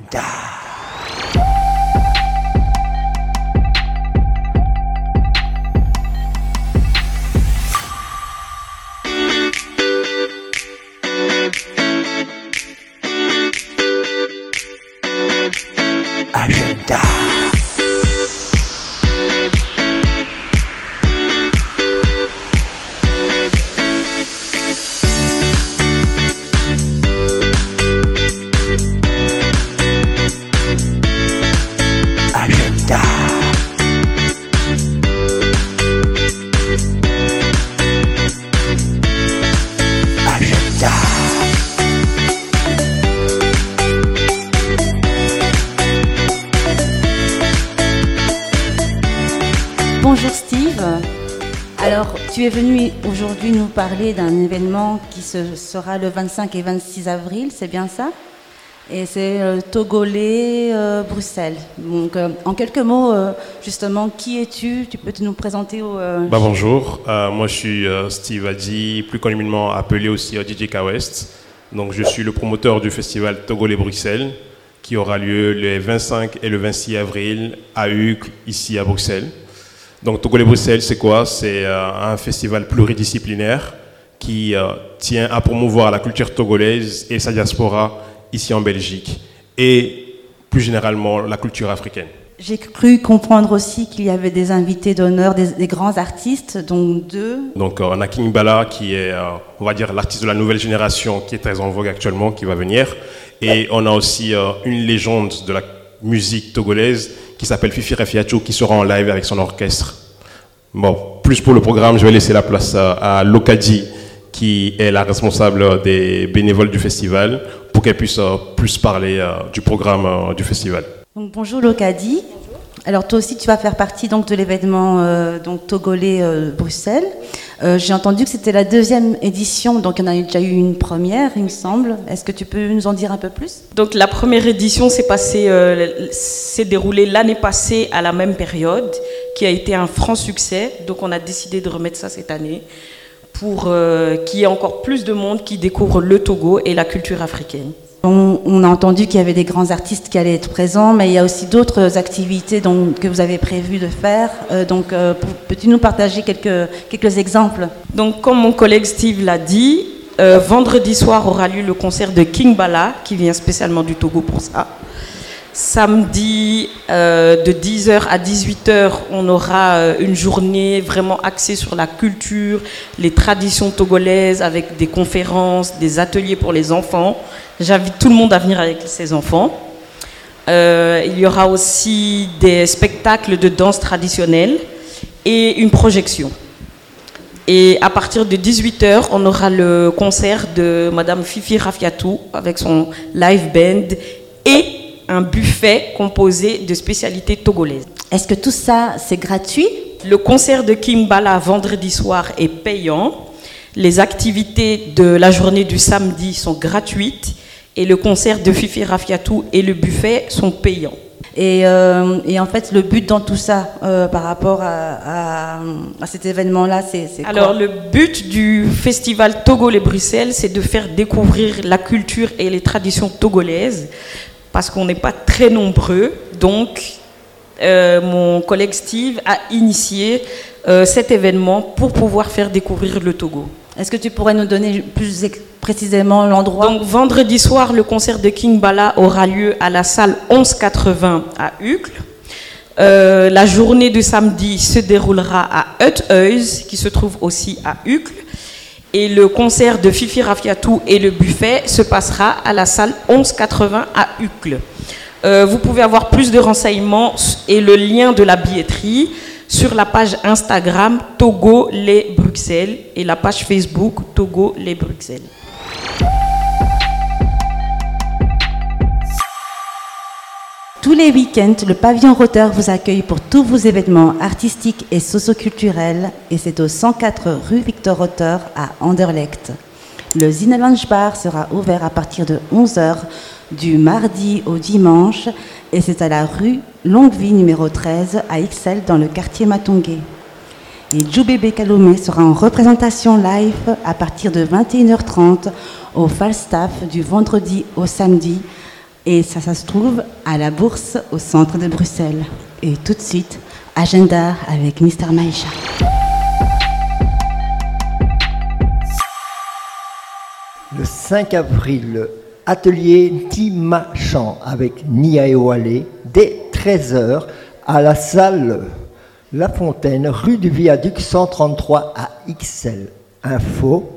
Agenda. Agenda. Bonjour Steve. Alors, tu es venu aujourd'hui nous parler d'un événement qui sera le 25 et 26 avril, c'est bien ça? Et c'est Togolais Bruxelles. Donc, en quelques mots, justement, qui es-tu? Tu peux nous présenter Bonjour, moi je suis Steve Adji, plus communément appelé aussi DJK West. Donc, je suis le promoteur du festival Togolais Bruxelles qui aura lieu le 25 et le 26 avril à Uccle, ici à Bruxelles. Donc Togolais Bruxelles, c'est quoi? C'est un festival pluridisciplinaire qui tient à promouvoir la culture togolaise et sa diaspora ici en Belgique et plus généralement la culture africaine. J'ai cru comprendre aussi qu'il y avait des invités d'honneur, des grands artistes, dont deux. Donc on a King Bala qui est, on va dire, l'artiste de la nouvelle génération qui est très en vogue actuellement, qui va venir. Et on a aussi une légende de la musique togolaise qui s'appelle Fifi Rafiatou, qui sera en live avec son orchestre. Bon, plus pour le programme, je vais laisser la place à Lokadi, qui est la responsable des bénévoles du festival, pour qu'elle puisse plus parler du programme du festival. Donc, bonjour Lokadi. Alors toi aussi tu vas faire partie donc, de l'événement Togolais Bruxelles. J'ai entendu que c'était la deuxième édition, donc il y en a déjà eu une première il me semble. Est-ce que tu peux nous en dire un peu plus? Donc la première édition s'est déroulée l'année passée à la même période, qui a été un franc succès. Donc on a décidé de remettre ça cette année pour qu'il y ait encore plus de monde qui découvre le Togo et la culture africaine. On a entendu qu'il y avait des grands artistes qui allaient être présents, mais il y a aussi d'autres activités que vous avez prévu de faire. Peux-tu nous partager quelques exemples? Donc, comme mon collègue Steve l'a dit, vendredi soir aura lieu le concert de King Bala, qui vient spécialement du Togo pour ça. Samedi, de 10h à 18h, on aura une journée vraiment axée sur la culture, les traditions togolaises, avec des conférences, des ateliers pour les enfants. J'invite tout le monde à venir avec ses enfants. Il y aura aussi des spectacles de danse traditionnelle et une projection. Et à partir de 18h, on aura le concert de Madame Fifi Rafiatou avec son live band et un buffet composé de spécialités togolaises. Est-ce que tout ça, c'est gratuit? Le concert de King Bala vendredi soir est payant. Les activités de la journée du samedi sont gratuites. Et le concert de Fifi Rafiatou et le buffet sont payants. Et en fait, le but dans tout ça, par rapport à cet événement-là, c'est quoi? Alors, le but du festival Togolais Bruxelles, c'est de faire découvrir la culture et les traditions togolaises, parce qu'on n'est pas très nombreux. Donc, mon collègue Steve a initié cet événement pour pouvoir faire découvrir le Togo. Est-ce que tu pourrais nous donner plus précisément l'endroit? Donc, vendredi soir, le concert de King Bala aura lieu à la salle 1180 à Uccle. La journée du samedi se déroulera à Uthuis, qui se trouve aussi à Uccle. Et le concert de Fifi Rafiatou et le buffet se passera à la salle 1180 à Uccle. Vous pouvez avoir plus de renseignements et le lien de la billetterie sur la page Instagram Togolais Bruxelles et la page Facebook Togolais Bruxelles. Tous les week-ends, le pavillon Rotter vous accueille pour tous vos événements artistiques et socio-culturels, et c'est au 104 rue Victor Rotter à Anderlecht. Le Zinnelange Bar sera ouvert à partir de 11h du mardi au dimanche, et c'est à la rue Longuevie numéro 13 à Ixelles dans le quartier Matongué. Et Djoubébé Kalomé sera en représentation live à partir de 21h30 au Falstaff du vendredi au samedi Et ça se trouve à la Bourse au centre de Bruxelles. Et tout de suite, agenda avec Mr Maïcha. Le 5 avril, atelier Timachan avec Nia et Walé, dès 13h à la salle La Fontaine, rue du Viaduc 133 à XL. Info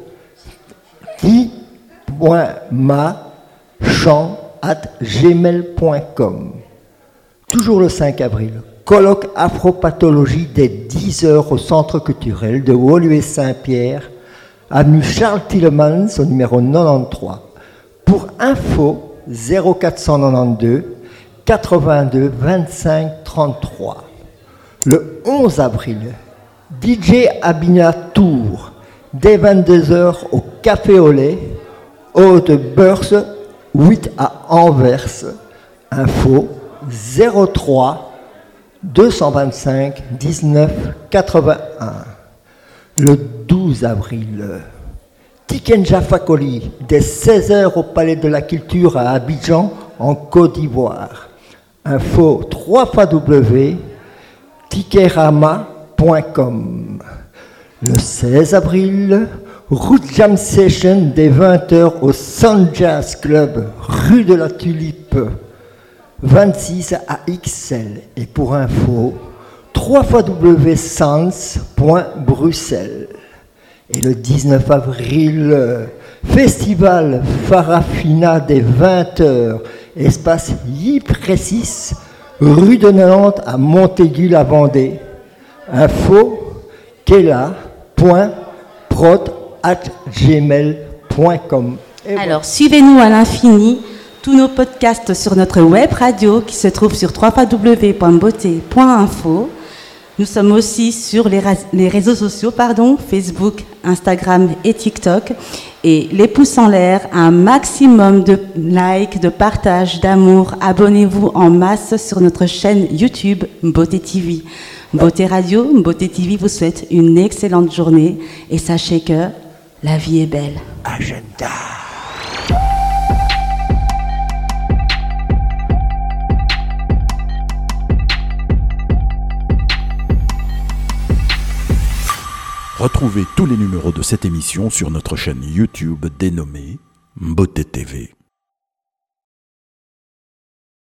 ti.machan@gmail.com. Toujours le 5 avril, colloque Afropathologie dès 10h au Centre culturel de Woluwe-Saint-Pierre, avenue Charles Tillemans au numéro 93. Pour info, 0492 82 25 33. Le 11 avril, DJ Abina Tour, dès 22h au Café au lait, Haute-Beurse, 8 à Anvers. Info 03 225 19 81. Le 12 avril, Tikenja Fakoli, dès 16h au Palais de la Culture à Abidjan, en Côte d'Ivoire. Info www.tikerama.com. Le 16 avril, Route Jam Session dès 20h au Sun Jazz Club, rue de la Tulipe, 26 à XL. Et pour info, www.sans.bruxelles. Et le 19 avril, festival Farafina dès 20h, espace Ypres, rue de Nantes à Montaigu-la-Vendée. Info kela.prod@gmail.com. Alors, suivez-nous à l'infini, tous nos podcasts sur notre web radio qui se trouve sur www.beauté.info. Nous sommes aussi sur les réseaux sociaux, Facebook, Instagram et TikTok. Et les pouces en l'air, un maximum de likes, de partages, d'amour. Abonnez-vous en masse sur notre chaîne YouTube Beauté TV. Beauté Radio, Beauté TV vous souhaite une excellente journée et sachez que la vie est belle. Agenda. Retrouvez tous les numéros de cette émission sur notre chaîne YouTube dénommée Beauté TV.